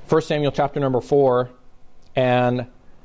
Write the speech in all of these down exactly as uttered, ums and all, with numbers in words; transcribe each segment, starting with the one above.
First Samuel chapter number four, and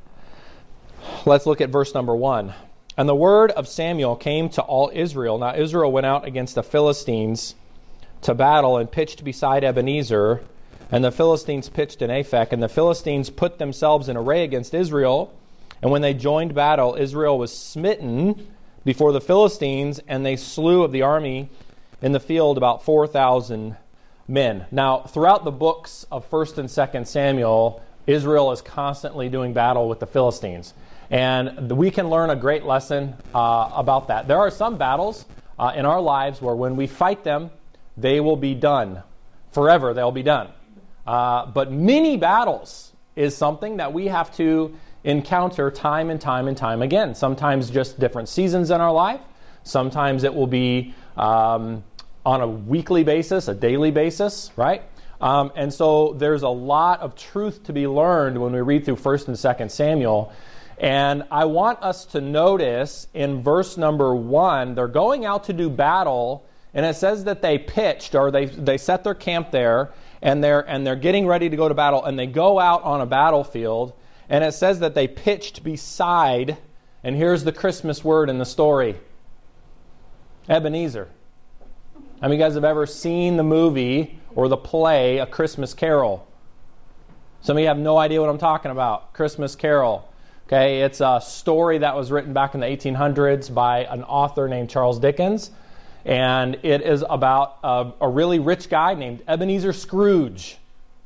let's look at verse number one. And the word of Samuel came to all Israel. Now Israel went out against the Philistines to battle and pitched beside Ebenezer, and the Philistines pitched in Aphek, and the Philistines put themselves in array against Israel. And when they joined battle, Israel was smitten before the Philistines, and they slew of the army in the field about four thousand men. Now, throughout the books of First and Second Samuel, Israel is constantly doing battle with the Philistines. And we can learn a great lesson uh, about that. There are some battles uh, in our lives where when we fight them, they will be done. Forever, they'll be done. Uh, but many battles is something that we have to encounter time and time and time again. Sometimes just different seasons in our life. Sometimes it will be um, on a weekly basis, a daily basis, right? Um, and so there's a lot of truth to be learned when we read through First and Second Samuel. And I want us to notice in verse number one, they're going out to do battle, and it says that they pitched, or they they set their camp there, and they're and they're getting ready to go to battle, and they go out on a battlefield, and it says that they pitched beside, and here's the Christmas word in the story, Ebenezer. How many of you guys have ever seen the movie or the play A Christmas Carol? Some of you have no idea what I'm talking about. Christmas Carol. Okay, it's a story that was written back in the eighteen hundreds by an author named Charles Dickens. And it is about a, a really rich guy named Ebenezer Scrooge.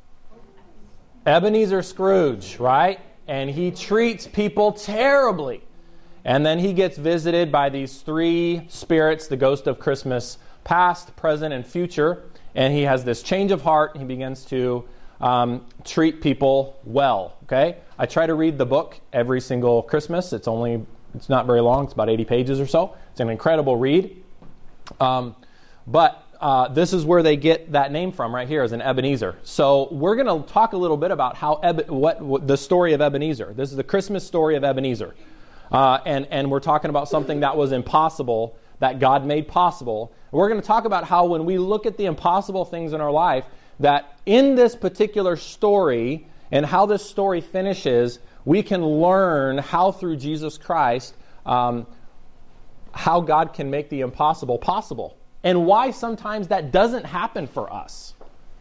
Ebenezer Scrooge, right? And he treats people terribly. And then he gets visited by these three spirits, the ghost of Christmas past, present, and future. And he has this change of heart. And he begins to um, treat people well. Okay? I try to read the book every single Christmas. It's only, it's not very long. It's about eighty pages or so. It's an incredible read. Um, but uh, this is where they get that name from right here as an Ebenezer. So we're going to talk a little bit about how Ebe- what, what the story of Ebenezer. This is the Christmas story of Ebenezer. Uh, and, and we're talking about something that was impossible that God made possible. We're going to talk about how when we look at the impossible things in our life, that in this particular story and how this story finishes, we can learn how through Jesus Christ, um, how God can make the impossible possible, and why sometimes that doesn't happen for us.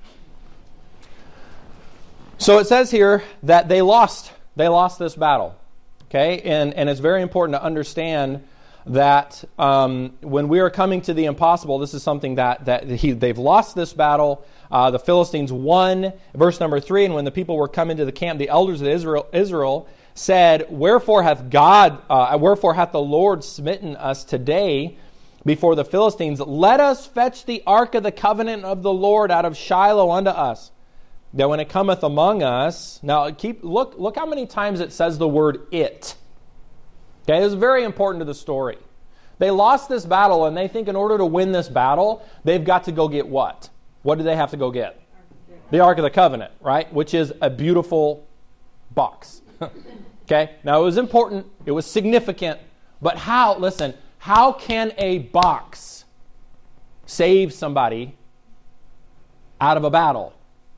So it says here that they lost, they lost this battle. Okay, and, and it's very important to understand that um, when we are coming to the impossible, this is something that, that he, they've lost this battle. Uh, the Philistines won. Verse number three, and when the people were coming to the camp, the elders of Israel, Israel said, Wherefore hath God, uh, wherefore hath the Lord smitten us today before the Philistines? Let us fetch the ark of the covenant of the Lord out of Shiloh unto us, that when it cometh among us. Now keep look look how many times it says the word it. Okay, this is very important to the story. They lost this battle, and they think in order to win this battle, they've got to go get what? What do they have to go get? The Ark of the Covenant, right? Which is a beautiful box. Okay, now it was important, it was significant, but how, listen, how can a box save somebody out of a battle?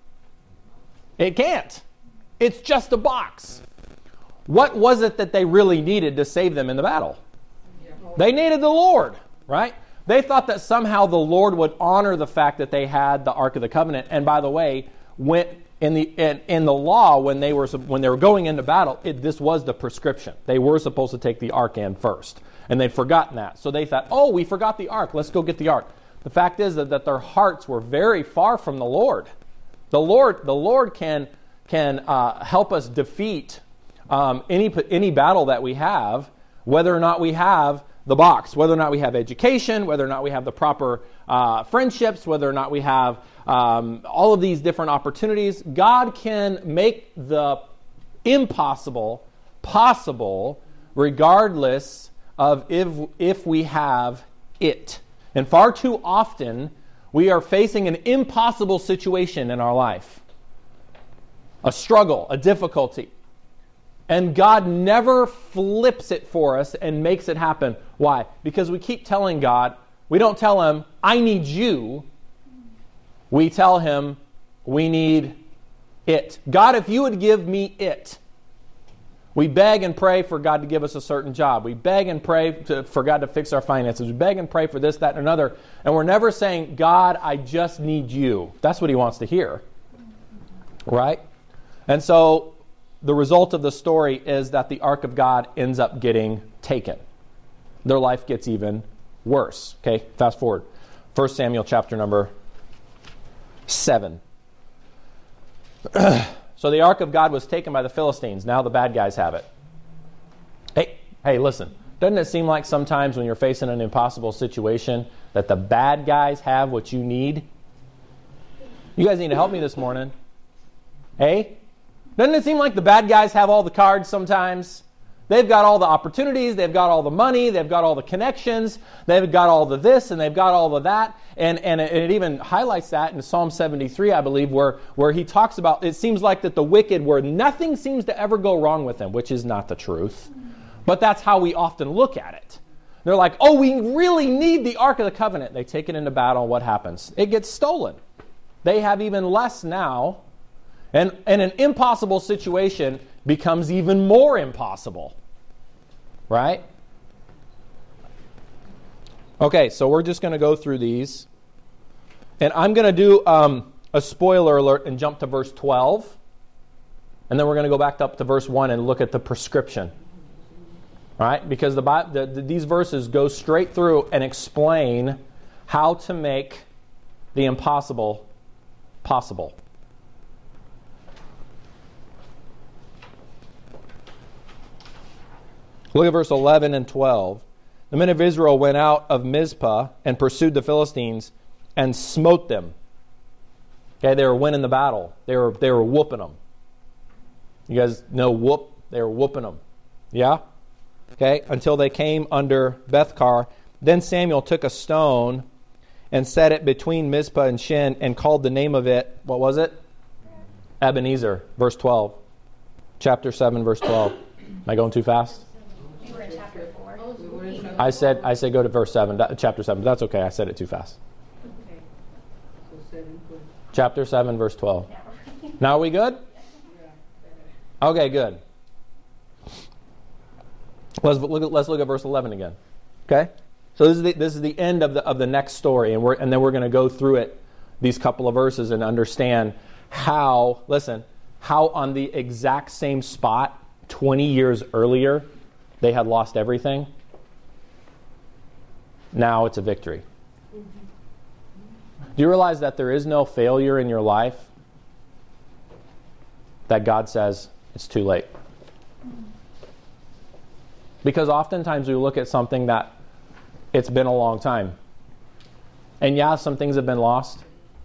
It can't. It's just a box. What was it that they really needed to save them in the battle? They needed the Lord, right? They thought that somehow the Lord would honor the fact that they had the Ark of the Covenant. And by the way, when in the in, in the law, when they were when they were going into battle, it, this was the prescription. They were supposed to take the Ark in first, and they'd forgotten that. So they thought, "Oh, we forgot the Ark. Let's go get the Ark." The fact is that, that their hearts were very far from the Lord. The Lord, the Lord can can uh, help us defeat um, any any battle that we have, whether or not we have the box, whether or not we have education, whether or not we have the proper uh, friendships, whether or not we have um, all of these different opportunities. God can make the impossible possible regardless of if if we have it. And far too often, we are facing an impossible situation in our life. A struggle, a difficulty. And God never flips it for us and makes it happen. Why? Because we keep telling God, we don't tell Him, I need you. We tell Him, we need It. God, if you would give me it. We beg and pray for God to give us a certain job. We beg and pray to, for God to fix our finances. We beg and pray for this, that, and another. And we're never saying, God, I just need you. That's what he wants to hear. Right? And so the result of the story is that the ark of God ends up getting taken. Their life gets even worse. Okay, fast forward. First Samuel chapter number seven. So the ark of God was taken by the Philistines. Now the bad guys have it. Hey, hey, listen. Doesn't it seem like sometimes when you're facing an impossible situation that the bad guys have what you need? You guys need to help me this morning. Hey? Doesn't it seem like the bad guys have all the cards sometimes? They've got all the opportunities, they've got all the money, they've got all the connections, they've got all the this, and they've got all of that. And, and it, it even highlights that in Psalm seventy-three, I believe, where, where he talks about, it seems like that the wicked, where nothing seems to ever go wrong with them, which is not the truth. But that's how we often look at it. They're like, oh, we really need the Ark of the Covenant. They take it into battle, what happens? It gets stolen. They have even less now. And, and an impossible situation becomes even more impossible. Right? Okay, so we're just going to go through these. And I'm going to do um, a spoiler alert and jump to verse twelve. And then we're going to go back up to verse one and look at the prescription. Right? Because the, the, the these verses go straight through and explain how to make the impossible possible. Look at verse eleven and twelve. The men of Israel went out of Mizpah and pursued the Philistines and smote them. Okay, they were winning the battle. They were they were whooping them. You guys know whoop? They were whooping them. Yeah? Okay, until they came under Bethkar. Then Samuel took a stone and set it between Mizpah and Shin and called the name of it, what was it? Ebenezer, verse twelve. Chapter seven, verse twelve. Am I going too fast? You were in chapter four. I said I said go to verse seven, chapter seven. That's okay. I said it too fast. Okay. Chapter seven, verse twelve. Now are we good? Okay, good. Let's look at, let's look at verse eleven again. Okay? So this is the, this is the end of the of the next story, and we're and then we're going to go through it, these couple of verses, and understand how, listen, how on the exact same spot twenty years earlier they had lost everything. Now it's a victory. Do you realize that there is no failure in your life that God says it's too late? Because oftentimes we look at something that it's been a long time. And yeah, some things have been lost.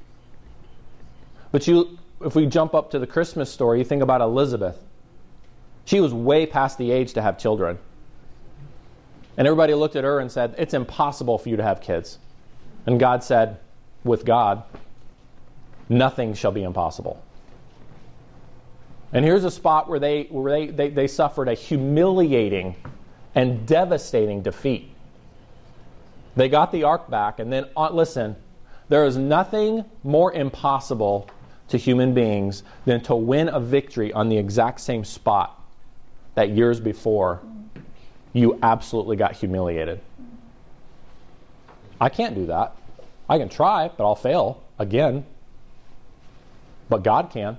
But you, if we jump up to the Christmas story, you think about Elizabeth. She was way past the age to have children. And everybody looked at her and said, it's impossible for you to have kids. And God said, with God, nothing shall be impossible. And here's a spot where they where they, they, they suffered a humiliating and devastating defeat. They got the ark back, and then, uh, listen, there is nothing more impossible to human beings than to win a victory on the exact same spot that years before you absolutely got humiliated. I can't do that. I can try, but I'll fail again. But God can.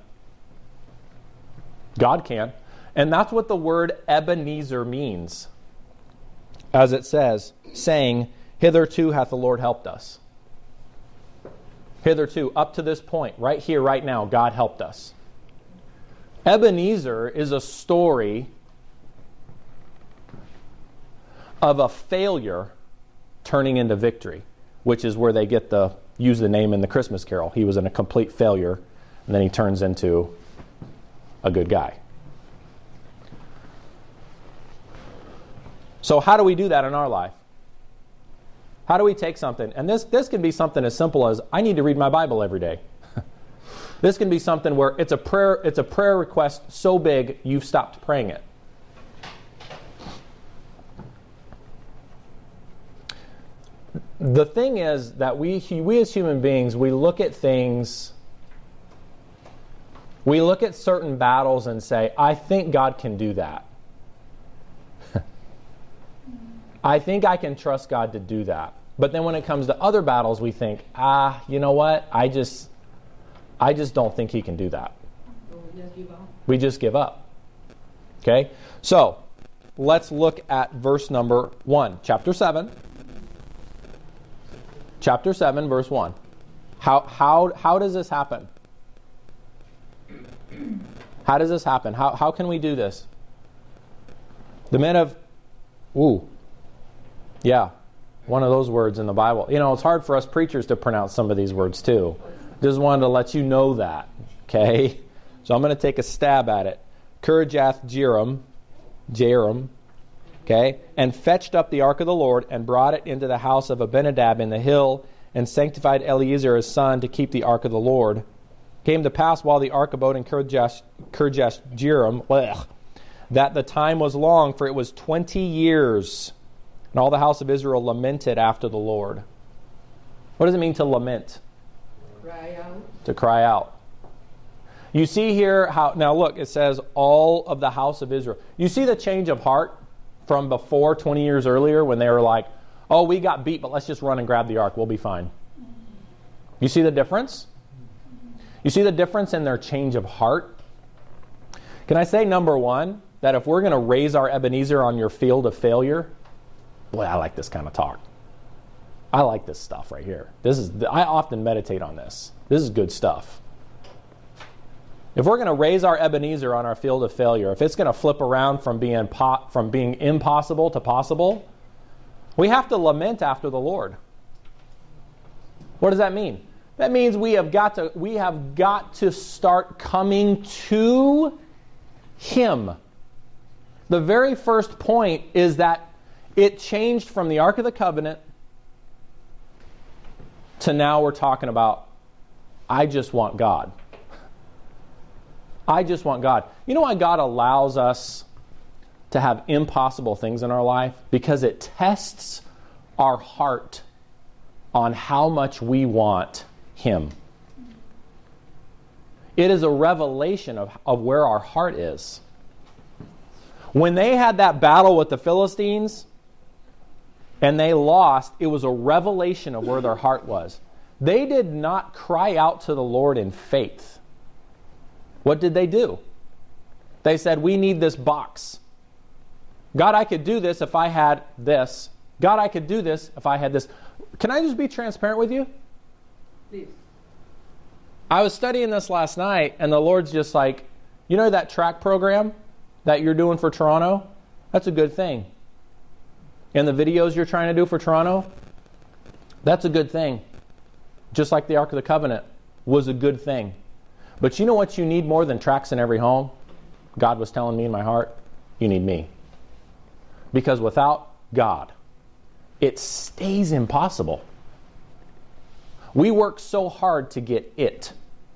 God can. And that's what the word Ebenezer means. As it says, saying, hitherto hath the Lord helped us. Hitherto, up to this point, right here, right now, God helped us. Ebenezer is a story of a failure turning into victory, which is where they get the use the name in the Christmas Carol. He was in a complete failure, and then he turns into a good guy. So how do we do that in our life? How do we take something? And this, this can be something as simple as, I need to read my Bible every day. This can be something where it's a prayer, it's a prayer request so big you've stopped praying it. The thing is that we, we as human beings, we look at things We look at certain battles and say, I think God can do that. I think I can trust God to do that. But then when it comes to other battles, we think, ah, you know what? I just, I just don't think He can do that. So we just give up. We just give up. Okay? So, let's look at verse number one. Chapter seven. Chapter seven, verse one. How, how, how does this happen? How does this happen? How, how can we do this? The men of... Ooh. Yeah. One of those words in the Bible. You know, it's hard for us preachers to pronounce some of these words too. Just wanted to let you know that. Okay? So I'm going to take a stab at it. Kirjath Jearim, Jearim, okay, and fetched up the ark of the Lord and brought it into the house of Abinadab in the hill and sanctified Eleazar his son to keep the ark of the Lord. Came to pass while the ark abode in Kirjath Jearim that the time was long, for it was twenty years. And all the house of Israel lamented after the Lord. What does it mean to lament? Cry out. To cry out. You see here how, now look, it says all of the house of Israel. You see the change of heart from before, twenty years earlier, when they were like, oh, we got beat, but let's just run and grab the ark. We'll be fine. You see the difference? You see the difference in their change of heart? Can I say, number one, that if we're going to raise our Ebenezer on your field of failure, boy, I like this kind of talk. I like this stuff right here. This is I often meditate on this. This is good stuff. If we're going to raise our Ebenezer on our field of failure, if it's going to flip around from being po- from being impossible to possible, we have to lament after the Lord. What does that mean? That means we have got to we have got to start coming to Him. The very first point is that it changed from the Ark of the Covenant to now we're talking about, I just want God. I just want God. You know why God allows us to have impossible things in our life? Because it tests our heart on how much we want Him. It is a revelation of, of where our heart is. When they had that battle with the Philistines and they lost, it was a revelation of where their heart was. They did not cry out to the Lord in faith. What did they do? They said, we need this box. God, I could do this if I had this. God, I could do this if I had this. Can I just be transparent with you? Please. I was studying this last night, and the Lord's just like, you know that track program that you're doing for Toronto? That's a good thing. And the videos you're trying to do for Toronto? That's a good thing. Just like the Ark of the Covenant was a good thing. But you know what you need more than tracks in every home? God was telling me in my heart, you need me. Because without God, it stays impossible. We work so hard to get it.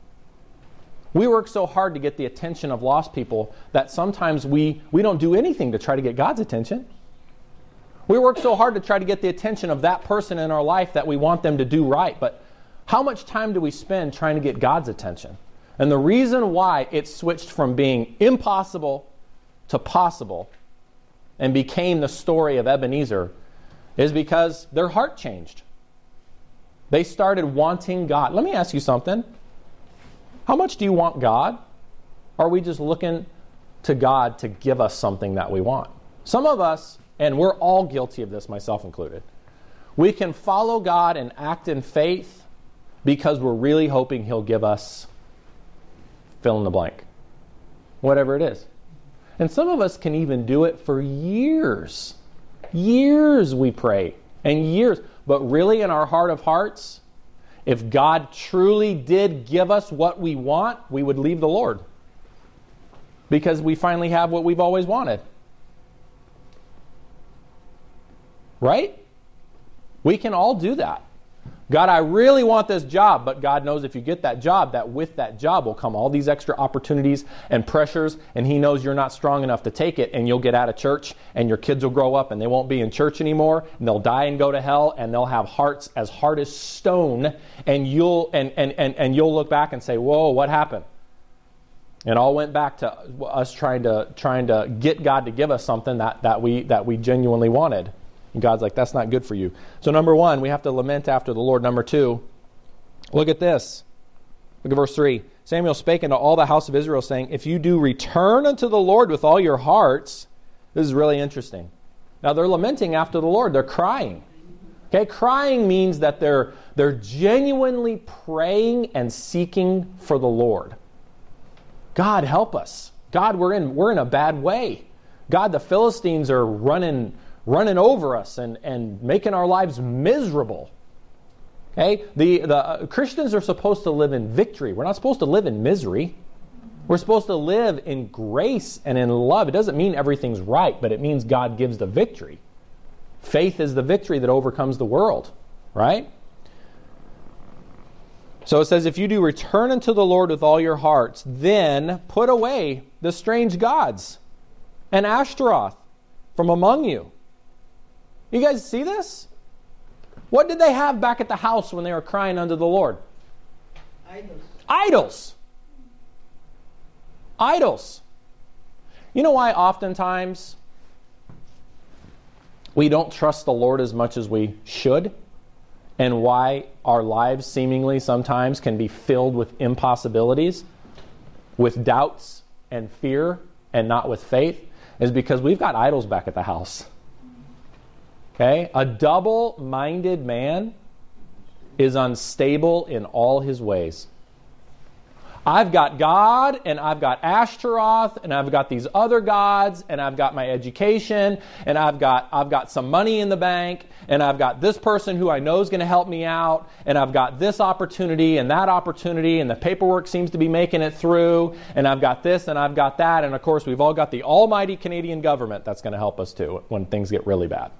We work so hard to get the attention of lost people that sometimes we, we don't do anything to try to get God's attention. We work so hard to try to get the attention of that person in our life that we want them to do right. But how much time do we spend trying to get God's attention? And the reason why it switched from being impossible to possible and became the story of Ebenezer is because their heart changed. They started wanting God. Let me ask you something. How much do you want God? Or are we just looking to God to give us something that we want? Some of us, and we're all guilty of this, myself included, we can follow God and act in faith because we're really hoping He'll give us fill in the blank. Whatever it is. And some of us can even do it for years. Years we pray. And years. But really in our heart of hearts, if God truly did give us what we want, we would leave the Lord. Because we finally have what we've always wanted. Right? We can all do that. God, I really want this job, but God knows if you get that job, that with that job will come all these extra opportunities and pressures, and He knows you're not strong enough to take it, and you'll get out of church, and your kids will grow up, and they won't be in church anymore, and they'll die and go to hell, and they'll have hearts as hard as stone, and you'll and and and, and you'll look back and say, whoa, what happened? And all went back to us trying to trying to get God to give us something that, that we that we genuinely wanted. And God's like, that's not good for you. So number one, we have to lament after the Lord. Number two, look at this. Look at verse three. Samuel spake unto all the house of Israel, saying, if you do return unto the Lord with all your hearts. This is really interesting. Now they're lamenting after the Lord. They're crying. Okay, crying means that they're they're genuinely praying and seeking for the Lord. God, help us. God, we're in we're in a bad way. God, the Philistines are running running over us and, and making our lives miserable. Okay? The, the uh, Christians are supposed to live in victory. We're not supposed to live in misery. We're supposed to live in grace and in love. It doesn't mean everything's right, but it means God gives the victory. Faith is the victory that overcomes the world. Right? So it says, if you do return unto the Lord with all your hearts, then put away the strange gods and Ashtaroth from among you. You guys see this? What did they have back at the house when they were crying unto the Lord? Idols. Idols. Idols. You know why oftentimes we don't trust the Lord as much as we should? And why our lives seemingly sometimes can be filled with impossibilities, with doubts and fear, and not with faith, is because we've got idols back at the house. Okay? A double-minded man is unstable in all his ways. I've got God, and I've got Ashtaroth, and I've got these other gods, and I've got my education, and I've got I've got some money in the bank, and I've got this person who I know is going to help me out, and I've got this opportunity and that opportunity, and the paperwork seems to be making it through, and I've got this and I've got that, and of course we've all got the almighty Canadian government that's going to help us too when things get really bad.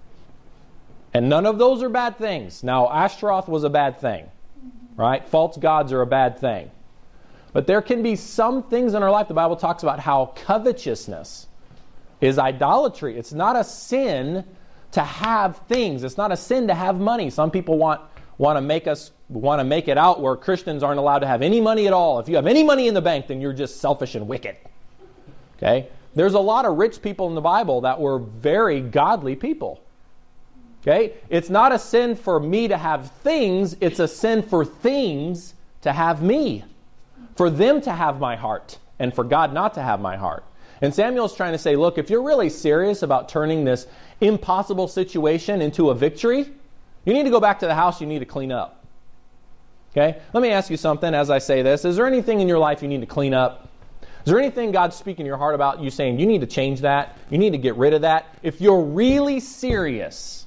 And none of those are bad things. Now, Ashtaroth was a bad thing, right? False gods are a bad thing. But there can be some things in our life. The Bible talks about how covetousness is idolatry. It's not a sin to have things. It's not a sin to have money. Some people want want to make us want to make it out where Christians aren't allowed to have any money at all. If you have any money in the bank, then you're just selfish and wicked. Okay? There's a lot of rich people in the Bible that were very godly people. Okay? It's not a sin for me to have things. It's a sin for things to have me. For them to have my heart, and for God not to have my heart. And Samuel's trying to say, look, if you're really serious about turning this impossible situation into a victory, you need to go back to the house, you need to clean up. Okay? Let me ask you something as I say this. Is there anything in your life you need to clean up? Is there anything God's speaking in your heart about, you saying you need to change that, you need to get rid of that? If you're really serious,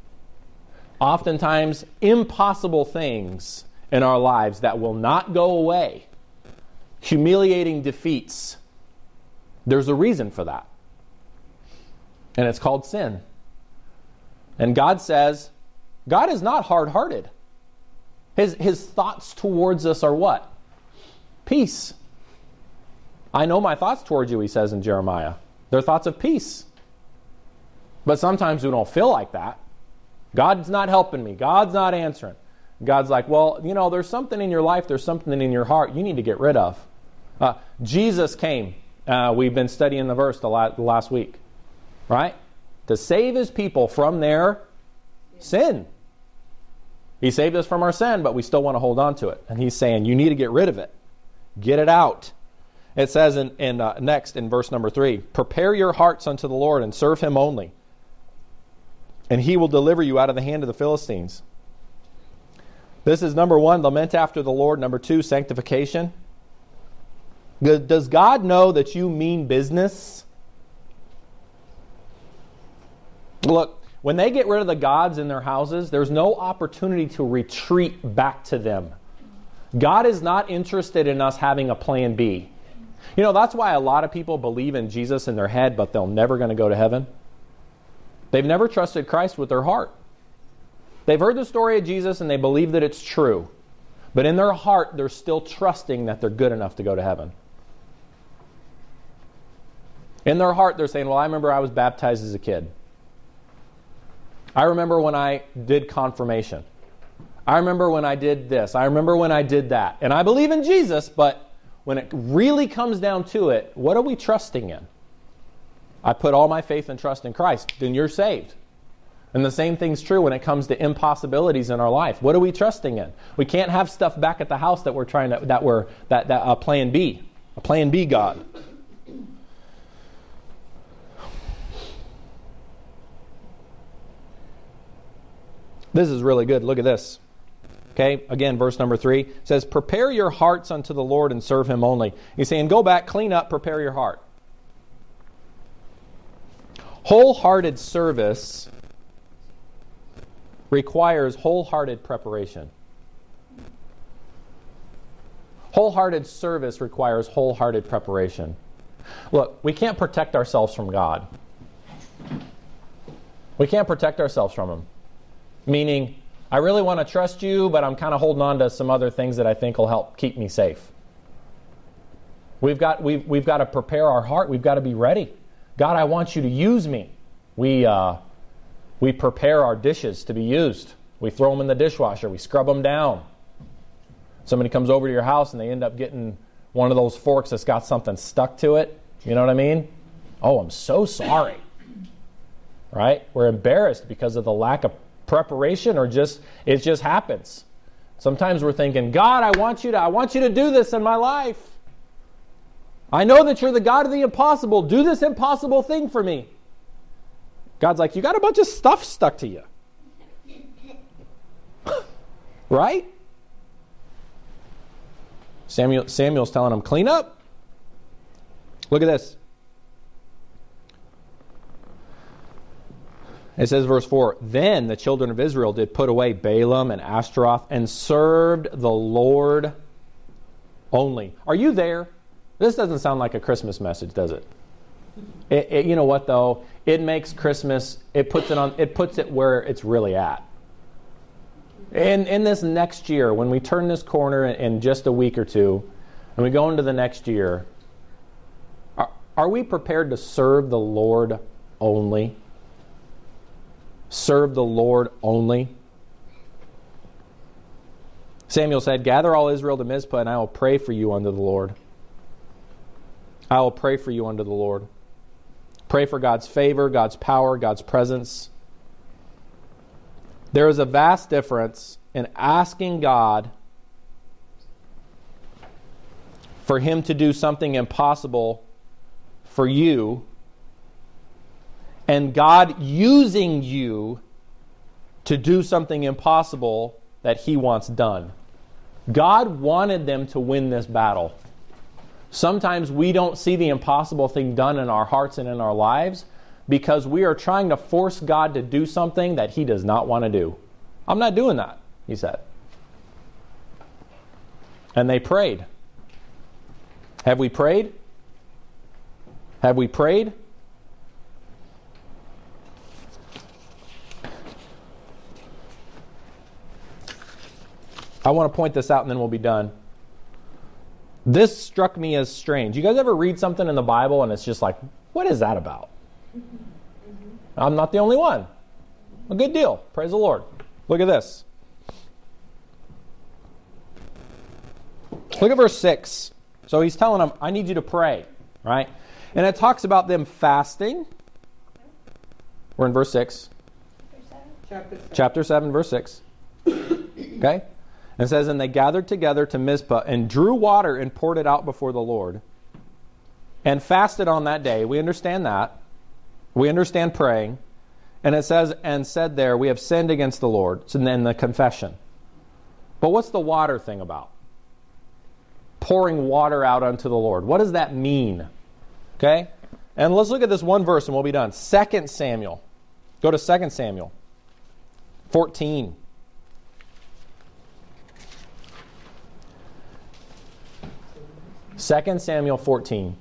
oftentimes impossible things in our lives that will not go away, humiliating defeats, there's a reason for that. And it's called sin. And God says, God is not hard-hearted. His, his thoughts towards us are what? Peace. I know my thoughts towards you, he says in Jeremiah. They're thoughts of peace. But sometimes we don't feel like that. God's not helping me. God's not answering. God's like, well, you know, there's something in your life, there's something in your heart you need to get rid of. Uh, Jesus came. Uh, we've been studying the verse the, la- the last week. Right? To save his people from their sin. He saved us from our sin, but we still want to hold on to it. And he's saying, you need to get rid of it. Get it out. It says in, in uh, next in verse number three, prepare your hearts unto the Lord and serve him only. And he will deliver you out of the hand of the Philistines. This is number one, lament after the Lord. Number two, sanctification. Does God know that you mean business? Look, when they get rid of the gods in their houses, there's no opportunity to retreat back to them. God is not interested in us having a plan B. You know, that's why a lot of people believe in Jesus in their head, but they're never going to go to heaven. They've never trusted Christ with their heart. They've heard the story of Jesus and they believe that it's true. But in their heart, they're still trusting that they're good enough to go to heaven. In their heart, they're saying, well, I remember I was baptized as a kid. I remember when I did confirmation. I remember when I did this. I remember when I did that. And I believe in Jesus, but when it really comes down to it, what are we trusting in? I put all my faith and trust in Christ. Then you're saved. And the same thing's true when it comes to impossibilities in our life. What are we trusting in? We can't have stuff back at the house that we're trying to, that we're, that, that, uh, plan B. A plan B God. This is really good. Look at this. Okay, again, verse number three. It says, prepare your hearts unto the Lord and serve Him only. He's saying, go back, clean up, prepare your heart. Wholehearted service requires wholehearted preparation. Wholehearted service requires wholehearted preparation. Look, we can't protect ourselves from God. We can't protect ourselves from Him. Meaning, I really want to trust you, but I'm kind of holding on to some other things that I think will help keep me safe. We've got, we've, we've got to prepare our heart. We've got to be ready. God, I want you to use me. We, uh, we prepare our dishes to be used. We throw them in the dishwasher. We scrub them down. Somebody comes over to your house and they end up getting one of those forks that's got something stuck to it. You know what I mean? Oh, I'm so sorry. Right? We're embarrassed because of the lack of preparation, or just it just happens. Sometimes we're thinking, God, I want you to I want you to do this in my life. I know that you're the God of the impossible. Do this impossible thing for me. God's like, you got a bunch of stuff stuck to you. Right? Samuel Samuel's telling him, clean up. Look at this. It says, verse four, then the children of Israel did put away Balaam and Ashtaroth and served the Lord only. Are you there? This doesn't sound like a Christmas message, does it? It, it you know what, though? It makes Christmas, it puts it on, it puts it where it's really at. In, in this next year, when we turn this corner in, in just a week or two, and we go into the next year, are, are we prepared to serve the Lord only? Serve the Lord only. Samuel said, gather all Israel to Mizpah, and I will pray for you unto the Lord. I will pray for you unto the Lord. Pray for God's favor, God's power, God's presence. There is a vast difference in asking God for Him to do something impossible for you, and God using you to do something impossible that He wants done. God wanted them to win this battle. Sometimes we don't see the impossible thing done in our hearts and in our lives because we are trying to force God to do something that He does not want to do. I'm not doing that, He said. And they prayed. Have we prayed? Have we prayed? I want to point this out and then we'll be done. This struck me as strange. You guys ever read something in the Bible and it's just like, what is that about? Mm-hmm. I'm not the only one. A good deal. Praise the Lord. Look at this. Look at verse six. So he's telling them, I need you to pray, right? And it talks about them fasting. We're in verse six. Chapter seven, Chapter seven verse six. Okay? And it says, and they gathered together to Mizpah and drew water and poured it out before the Lord and fasted on that day. We understand that. We understand praying. And it says, and said there, we have sinned against the Lord. So then the confession. But what's the water thing about? Pouring water out unto the Lord. What does that mean? Okay? And let's look at this one verse and we'll be done. Second Samuel. Go to Second Samuel. fourteen. Second Samuel fourteen.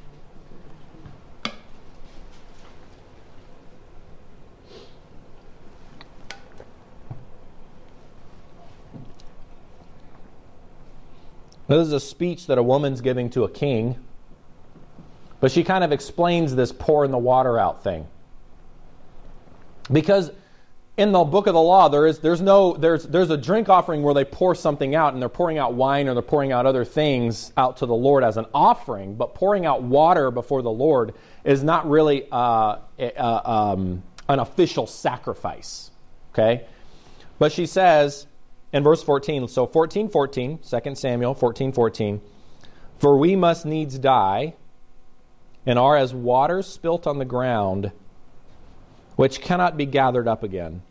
This is a speech that a woman's giving to a king. But she kind of explains this pouring the water out thing. Because in the book of the law, there is there's no there's there's a drink offering where they pour something out, and they're pouring out wine or they're pouring out other things out to the Lord as an offering. But pouring out water before the Lord is not really uh, a, uh, um, an official sacrifice. Okay, but she says in verse fourteen. So fourteen fourteen, Second Samuel fourteen fourteen. For we must needs die, and are as water spilt on the ground, which cannot be gathered up again.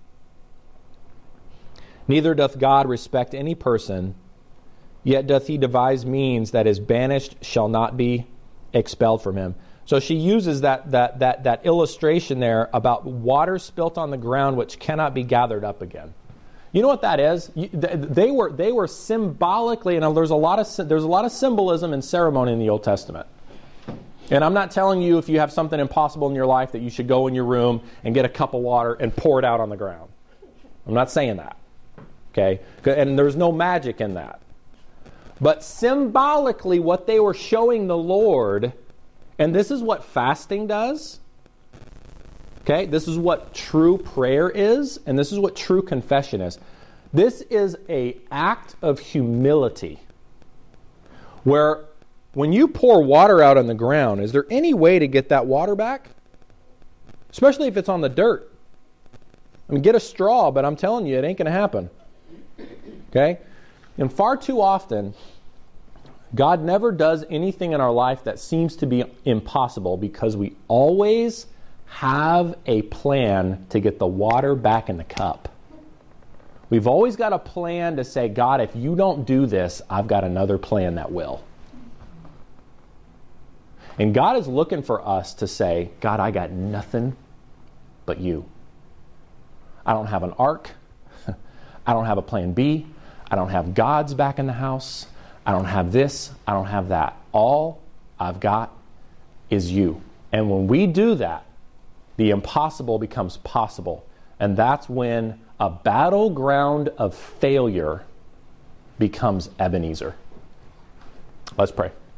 Neither doth God respect any person, yet doth he devise means that is banished shall not be expelled from him. So she uses that that that that illustration there about water spilt on the ground which cannot be gathered up again. You know what that is? They were they were symbolically, and there's a lot of there's a lot of symbolism and ceremony in the Old Testament. And I'm not telling you if you have something impossible in your life that you should go in your room and get a cup of water and pour it out on the ground. I'm not saying that. Okay? And there's no magic in that. But symbolically, what they were showing the Lord, and this is what fasting does. Okay? This is what true prayer is, and this is what true confession is. This is an act of humility where when you pour water out on the ground, is there any way to get that water back? Especially if it's on the dirt. I mean, get a straw, but I'm telling you, it ain't going to happen. Okay? And far too often, God never does anything in our life that seems to be impossible because we always have a plan to get the water back in the cup. We've always got a plan to say, God, if you don't do this, I've got another plan that will. And God is looking for us to say, God, I got nothing but you. I don't have an ark. I don't have a plan B. I don't have gods back in the house. I don't have this. I don't have that. All I've got is you. And when we do that, the impossible becomes possible. And that's when a battleground of failure becomes Ebenezer. Let's pray.